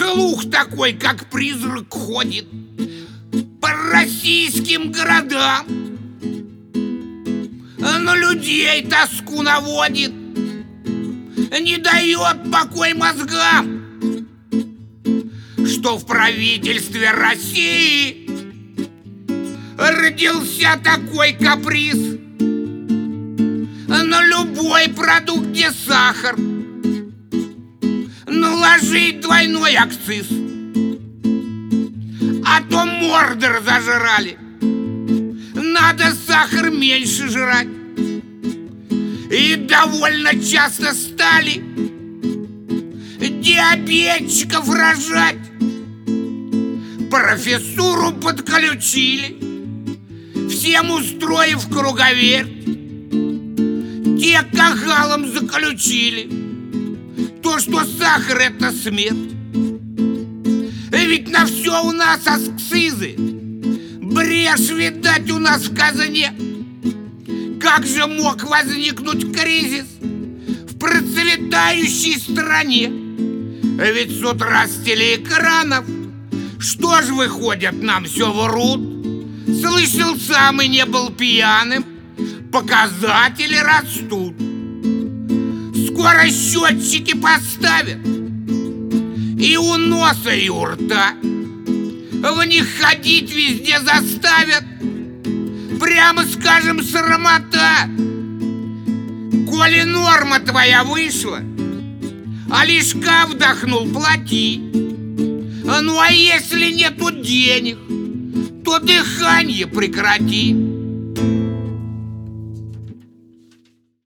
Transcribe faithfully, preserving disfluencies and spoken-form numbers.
Слух такой, как призрак, ходит по российским городам, но людей тоску наводит, не дает покой мозгам, что в правительстве России родился такой каприз. На любой продукт, где сахар, наложить двойной акциз, а то мордор зажрали, надо сахар меньше жрать. И довольно часто стали диабетчиков рожать. Профессуру подключили, всем устроив круговерть. Те кагалом заключили то, что сахар — это смерть. Ведь на все у нас акцизы, брешь, видать, у нас в казне. Как же мог возникнуть кризис в процветающей стране? Ведь с утра с телеэкранов что ж выходят, нам все врут. Слышал сам и не был пьяным, показатели растут. Скоро счетчики поставят и у носа, и у рта. В них ходить везде заставят, прямо скажем, срамота. Коли норма твоя вышла, а лишка вдохнул, плати. Ну а если нету денег, то дыхание прекрати.